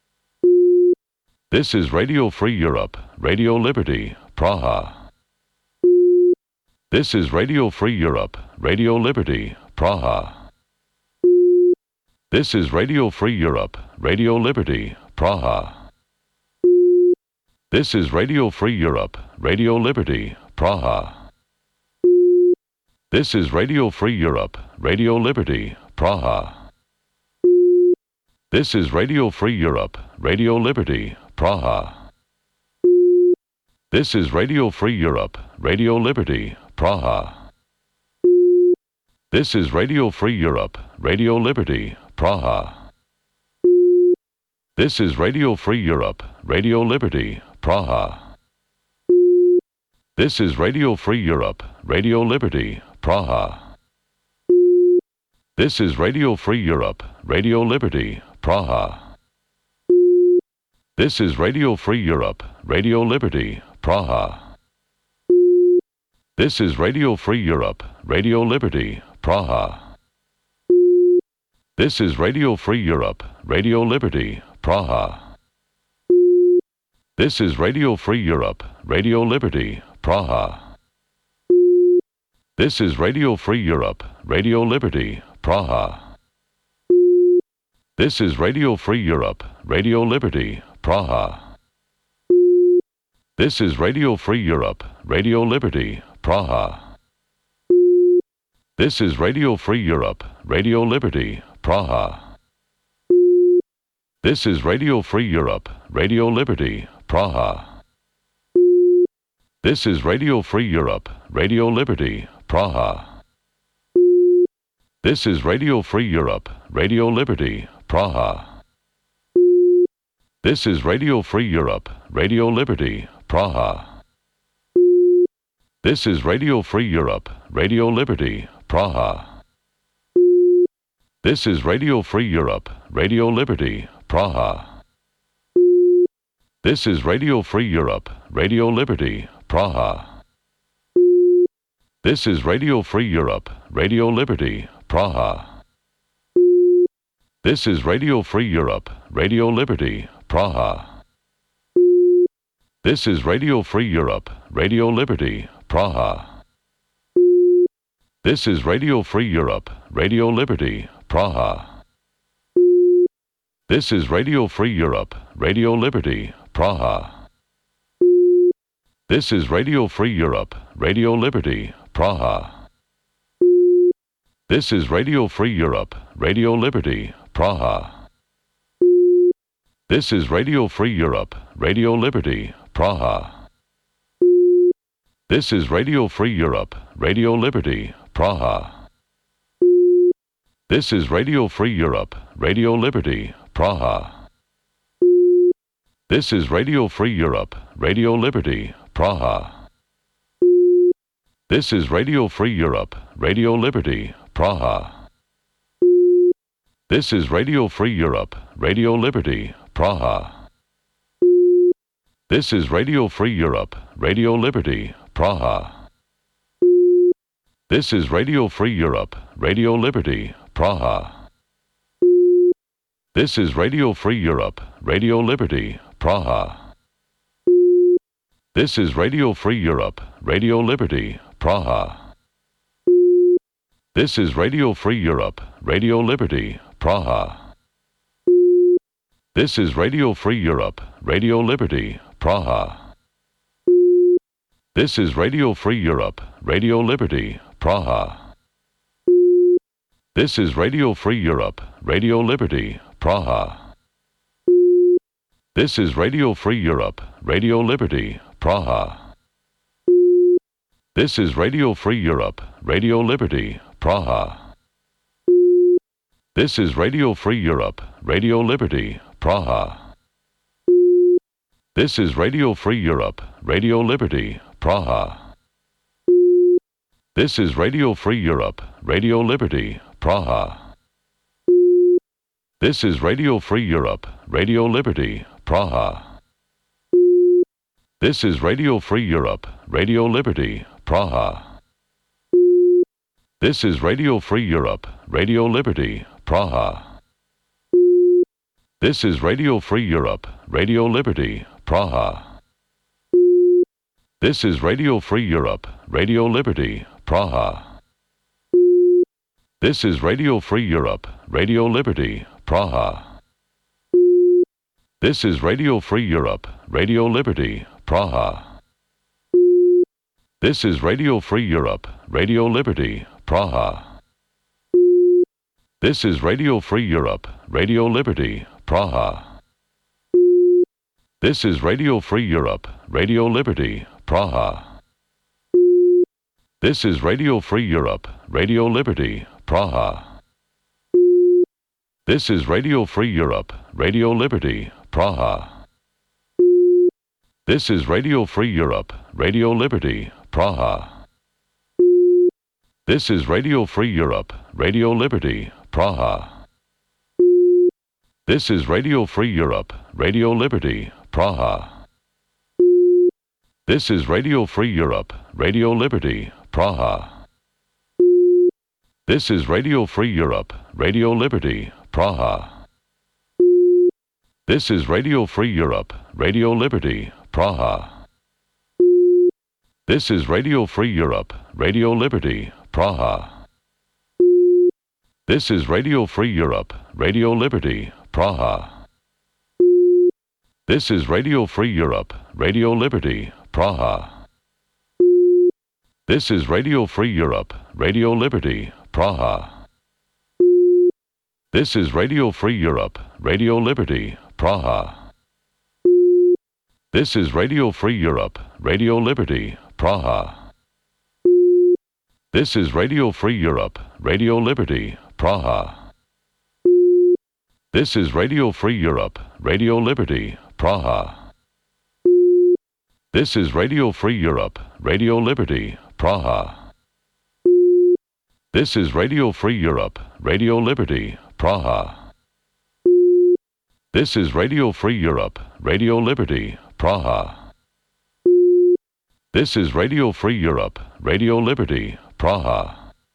This is Radio Free Europe, Radio Liberty, Praha. This is Radio Free Europe, Radio Liberty, Praha. This is Radio Free Europe, Radio Liberty, Praha. This is Radio Free Europe, Radio Liberty, Praha. This is Radio Free Europe, Radio Liberty, Praha. This is Radio Free Europe, Radio Liberty, Praha. This is Radio Free Europe, Radio Liberty, Praha. This is Radio Free Europe, Radio Liberty, Praha. This is Radio Free Europe, Radio Liberty, Praha. This is Radio Free Europe, Radio Liberty, Praha. This is Radio Free Europe, Radio Liberty, Praha. This is Radio Free Europe, Radio Liberty, Praha. This is Radio Free Europe, Radio Liberty, Praha. This is Radio Free Europe, Radio Liberty, Praha. This is Radio Free Europe, Radio Liberty, Praha. This is Radio Free Europe, Radio Liberty, Praha. This is Radio Free Europe, Radio Liberty, Praha. This is Radio Free Europe, Radio Liberty, Praha. This is Radio Free Europe, Radio Liberty, Praha. This is Radio Free Europe, Radio Liberty, Praha. This is Radio Free Europe, Radio Liberty, Praha. This is Radio Free Europe, Radio Liberty, Praha. This is Radio Free Europe, Radio Liberty, Praha. This is Radio Free Europe, Radio Liberty, Praha. This is Radio Free Europe, Radio Liberty, Praha. This is Radio Free Europe, Radio Liberty, Praha. This is Radio Free Europe, Radio Liberty, Praha. This is Radio Free Europe, Radio Liberty, Praha. This is Radio Free Europe, Radio Liberty, Praha. This is Radio Free Europe, Radio Liberty, Praha. This is Radio Free Europe, Radio Liberty, Praha. This is Radio Free Europe, Radio Liberty, Praha. This is Radio Free Europe, Radio Liberty, Praha. This is Radio Free Europe, Radio Liberty, Praha. This is Radio Free Europe, Radio Liberty, Praha. This is Radio Free Europe, Radio Liberty, Praha. This is Radio Free Europe, Radio Liberty, Praha. This is Radio Free Europe, Radio Liberty, Praha. This is Radio Free Europe, Radio Liberty, Praha. This is Radio Free Europe, Radio Liberty, Praha. This is Radio Free Europe, Radio Liberty, Praha. This is Radio Free Europe, Radio Liberty, Praha. This is Radio Free Europe, Radio Liberty, Praha. This is Radio Free Europe, Radio Liberty, Praha. This is Radio Free Europe, Radio Liberty, Praha. This is Radio Free Europe, Radio Liberty, Praha. This is Radio Free Europe, Radio Liberty, Praha. This is Radio Free Europe, Radio Liberty, Praha. This is Radio Free Europe, Radio Liberty, Praha. This is Radio Free Europe, Radio Liberty, Praha. This is Radio Free Europe, Radio Liberty, Praha. This is Radio Free Europe, Radio Liberty, Praha. This is Radio Free Europe, Radio Liberty, Praha. This is Radio Free Europe, Radio Liberty, Praha. This is Radio Free Europe, Radio Liberty, Praha. This is Radio Free Europe, Radio Liberty, Praha. This is Radio Free Europe, Radio Liberty, Praha. This is Radio Free Europe, Radio Liberty, Praha. This is Radio Free Europe, Radio Liberty, Praha. This is Radio Free Europe, Radio Liberty, Praha. This is Radio Free Europe, Radio Liberty, Praha. This is Radio Free Europe, Radio Liberty, Praha. This is Radio Free Europe, Radio Liberty, Praha. This is Radio Free Europe, Radio Liberty, Praha. This is Radio Free Europe, Radio Liberty, Praha. This is Radio Free Europe, Radio Liberty, Praha. This is Radio Free Europe, Radio Liberty, Praha. This is Radio Free Europe, Radio Liberty, Praha. This is Radio Free Europe, Radio Liberty, Praha. This is Radio Free Europe, Radio Liberty, Praha. This is Radio Free Europe, Radio Liberty, Praha. This is Radio Free Europe, Radio Liberty, Praha. This is Radio Free Europe, Radio Liberty, Praha. This is Radio Free Europe, Radio Liberty, Praha. This is Radio Free Europe, Radio Liberty, Praha. This is Radio Free Europe, Radio Liberty, Praha. This is Radio Free Europe, Radio Liberty, Praha. This is Radio Free Europe, Radio Liberty, Praha. This is Radio Free Europe, Radio Liberty, Praha. This is Radio Free Europe, Radio Liberty, Praha. This is Radio Free Europe, Radio Liberty, Praha. This is Radio Free Europe, Radio Liberty, Praha.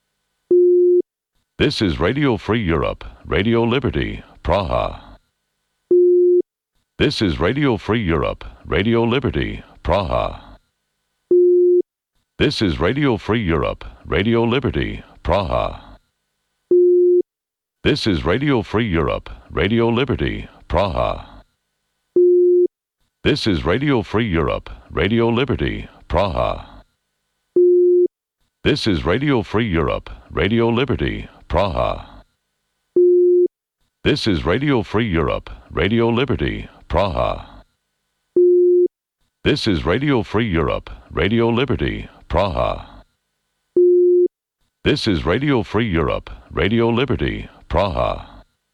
This is Radio Free Europe, Radio Liberty, Praha. This is Radio Free Europe, Radio Liberty, Praha. This is Radio Free Europe, Radio Liberty, Praha. This is Radio Free Europe, Radio Liberty, Praha. This is Radio Free Europe, Radio Liberty, Praha. This is Radio Free Europe, Radio Liberty, Praha. This is Radio Free Europe, Radio Liberty, Praha. This is Radio Free Europe, Radio Liberty, Praha. This is Radio Free Europe, Radio Liberty, Praha.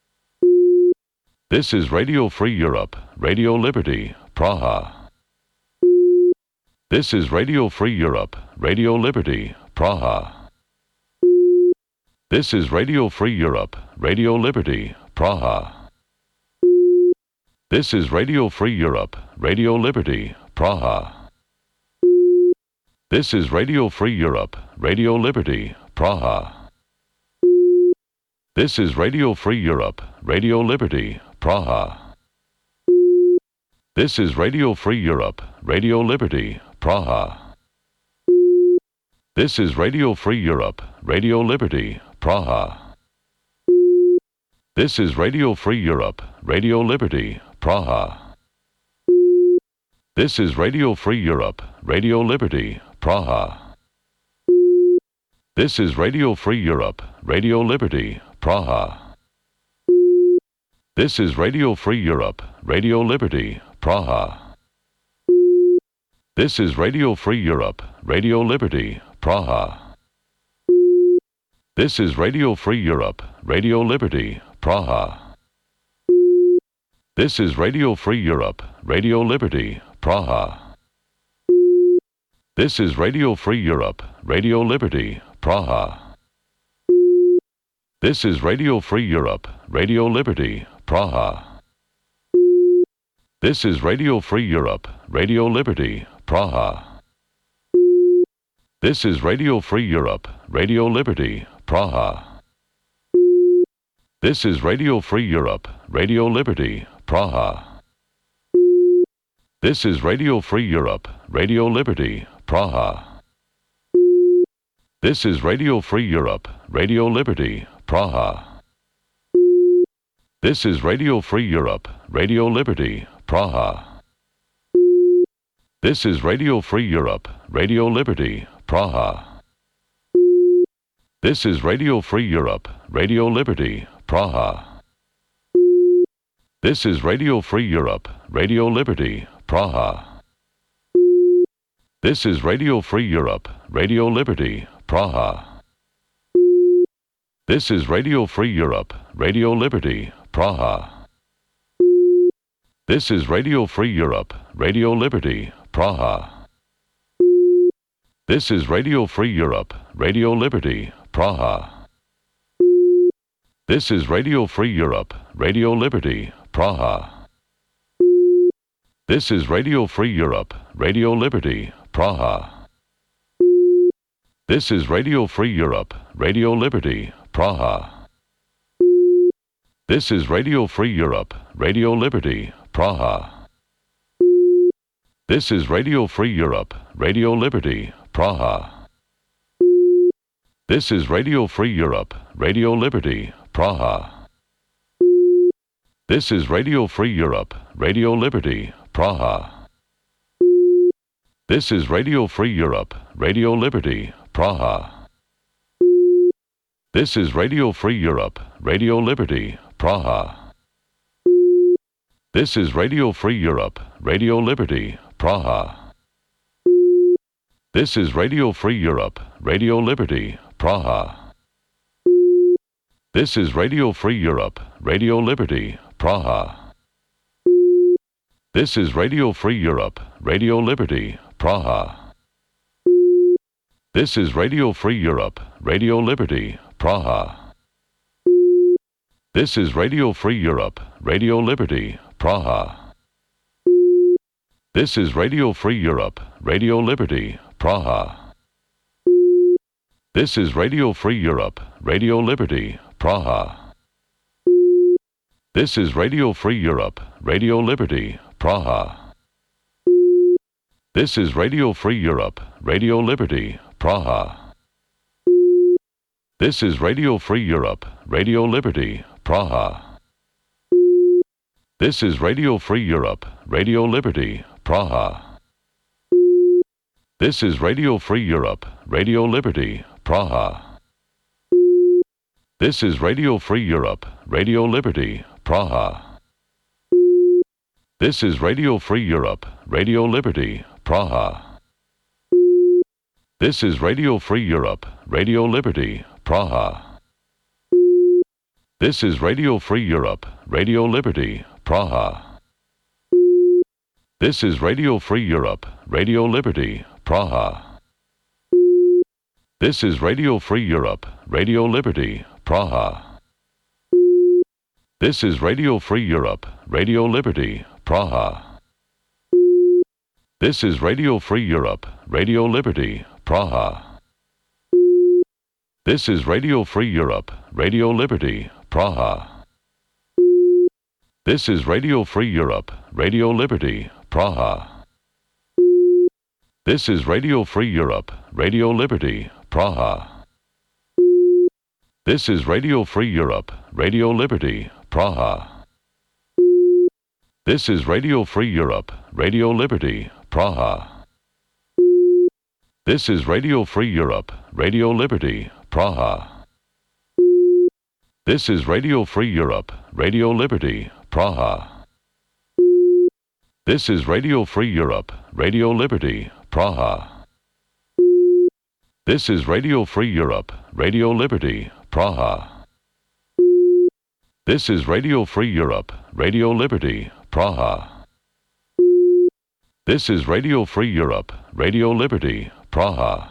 This is Radio Free Europe, Radio Liberty, Praha. This is Radio Free Europe, Radio Liberty, Praha. This is Radio Free Europe, Radio Liberty, Praha. This is Radio Free Europe, Radio Liberty, Praha. This is Radio Free Europe, Radio Liberty, Praha. This is Radio Free Europe, Radio Liberty, Praha. This is Radio Free Europe, Radio Liberty, Praha. This is Radio Free Europe, Radio Liberty, Praha. This is Radio Free Europe, Radio Liberty, Praha. This is Radio Free Europe, Radio Liberty, Praha. This is Radio Free Europe, Radio Liberty, Praha. This is Radio Free Europe, Radio Liberty, Praha. This is Radio Free Europe, Radio Liberty, Praha. This is Radio Free Europe, Radio Liberty, Praha. This is Radio Free Europe, Radio Liberty, Praha. This is Radio Free Europe, Radio Liberty, Praha. This is Radio Free Europe, Radio Liberty, Praha. This is Radio Free Europe, Radio Liberty, Praha. This is Radio Free Europe, Radio Liberty, Praha. This is Radio Free Europe, Radio Liberty, Praha. This is Radio Free Europe, Radio Liberty, Praha. This is Radio Free Europe, Radio Liberty, Praha. This is Radio Free Europe, Radio Liberty, Praha. This is Radio Free Europe, Radio Liberty, Praha. This is Radio Free Europe, Radio Liberty, Praha. This is Radio Free Europe, Radio Liberty, Praha. This is Radio Free Europe, Radio Liberty, Praha. This is Radio Free Europe, Radio Liberty, Praha. This is Radio Free Europe, Radio Liberty, Praha. This is Radio Free Europe, Radio Liberty, Praha. This is Radio Free Europe, Radio Liberty, Praha. This is Radio Free Europe, Radio Liberty, Praha. This is Radio Free Europe, Radio Liberty, Praha. This is Radio Free Europe, Radio Liberty, Praha. This is Radio Free Europe, Radio Liberty, Praha. This is Radio Free Europe, Radio Liberty, Praha. This is Radio Free Europe, Radio Liberty, Praha. This is Radio Free Europe, Radio Liberty, Praha. This is Radio Free Europe, Radio Liberty, Praha. This is Radio Free Europe, Radio Liberty, Praha. This is Radio Free Europe, Radio Liberty, Praha. This is Radio Free Europe, Radio Liberty, Praha. This is Radio Free Europe, Radio Liberty, Praha. This is Radio Free Europe, Radio Liberty, Praha. This is Radio Free Europe, Radio Liberty, Praha. This is Radio Free Europe, Radio Liberty, Praha. This is Radio Free Europe, Radio Liberty, Praha. This is Radio Free Europe, Radio Liberty, Praha. This is Radio Free Europe, Radio Liberty, Praha. This is Radio Free Europe, Radio Liberty, Praha. This is Radio Free Europe, Radio Liberty, Praha. This is Radio Free Europe, Radio Liberty, Praha. This is Radio Free Europe, Radio Liberty, Praha. This is Radio Free Europe, Radio Liberty, Praha. This is Radio Free Europe, Radio Liberty, Praha. This is Radio Free Europe, Radio Liberty, Praha. This is Radio Free Europe, Radio Liberty, Praha. This is Radio Free Europe, Radio Liberty, Praha. This is Radio Free Europe, Radio Liberty, Praha. This is Radio Free Europe, Radio Liberty, Praha. This is Radio Free Europe, Radio Liberty, Praha. This is Radio Free Europe, Radio Liberty, Praha. This is Radio Free Europe, Radio Liberty, Praha. This is Radio Free Europe, Radio Liberty, Praha. This is Radio Free Europe, Radio Liberty, Praha. This is Radio Free Europe, Radio Liberty, Praha. This is Radio Free Europe, Radio Liberty, Praha. This is Radio Free Europe, Radio Liberty, Praha. This is Radio Free Europe, Radio Liberty, Praha. This is Radio Free Europe, Radio Liberty, Praha. This is Radio Free Europe, Radio Liberty, Praha.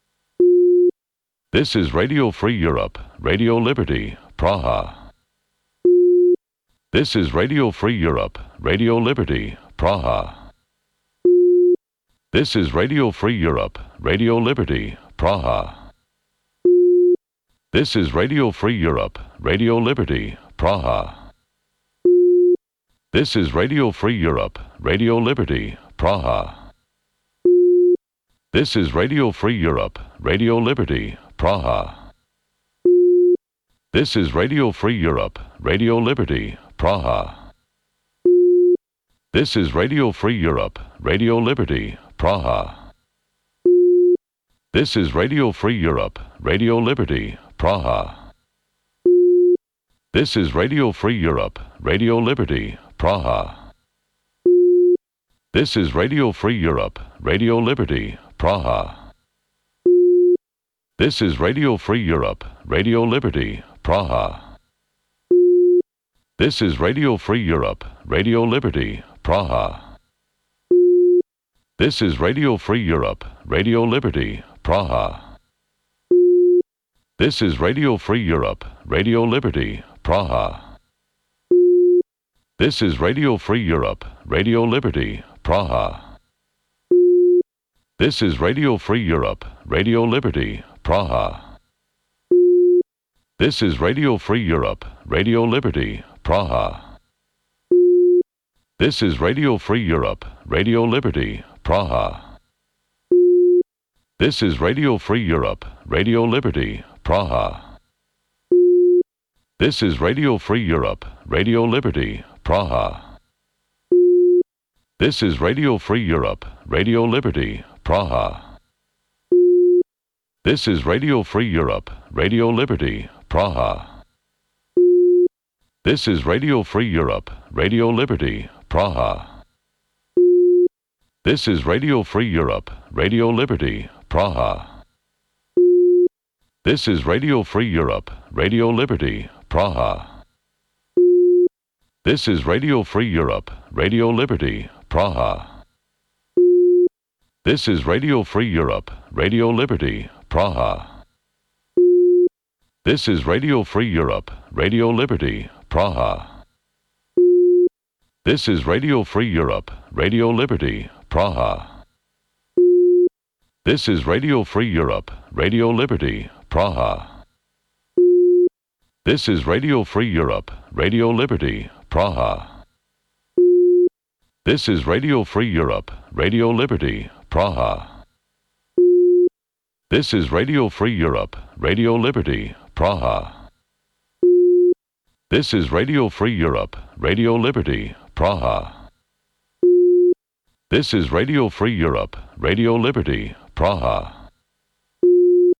This is Radio Free Europe, Radio Liberty, Praha. This is Radio Free Europe, Radio Liberty, Praha. This is Radio Free Europe, Radio Liberty, Praha. This is Radio Free Europe, Radio Liberty, Praha. This is Radio Free Europe, Radio Liberty, Praha. This is Radio Free Europe, Radio Liberty, Praha. This is Radio Free Europe, Radio Liberty, Praha. This is Radio Free Europe, Radio Liberty, Praha. This is Radio Free Europe, Radio Liberty, Praha. This is Radio Free Europe, Radio Liberty, Praha. This is Radio Free Europe, Radio Liberty, Praha. This is Radio Free Europe, Radio Liberty, Praha. This is Radio Free Europe, Radio Liberty, Praha. This is Radio Free Europe, Radio Liberty, Praha. This is Radio Free Europe, Radio Liberty, Praha. This is Radio Free Europe, Radio Liberty, Praha. This is Radio Free Europe, Radio Liberty, Praha. This is Radio Free Europe, Radio Liberty, Praha. This is Radio Free Europe, Radio Liberty, Praha. This is Radio Free Europe, Radio Liberty, Praha. This is Radio Free Europe, Radio Liberty, Praha. This is Radio Free Europe, Radio Liberty, Praha. This is Radio Free Europe, Radio Liberty, Praha. This is Radio Free Europe, Radio Liberty, Praha. This is Radio Free Europe, Radio Liberty, Praha. This is Radio Free Europe, Radio Liberty, Praha. This is Radio Free Europe, Radio Liberty, Praha. This is Radio Free Europe, Radio Liberty, Praha. This is Radio Free Europe, Radio Liberty, Praha. This is Radio Free Europe, Radio Liberty, Praha. This is Radio Free Europe, Radio Liberty, Praha. This is Radio Free Europe, Radio Liberty, Praha. This is Radio Free Europe, Radio Liberty, Praha. This is Radio Free Europe, Radio Liberty, Praha. This is Radio Free Europe, Radio Liberty, Praha. This is Radio Free Europe, Radio Liberty, Praha.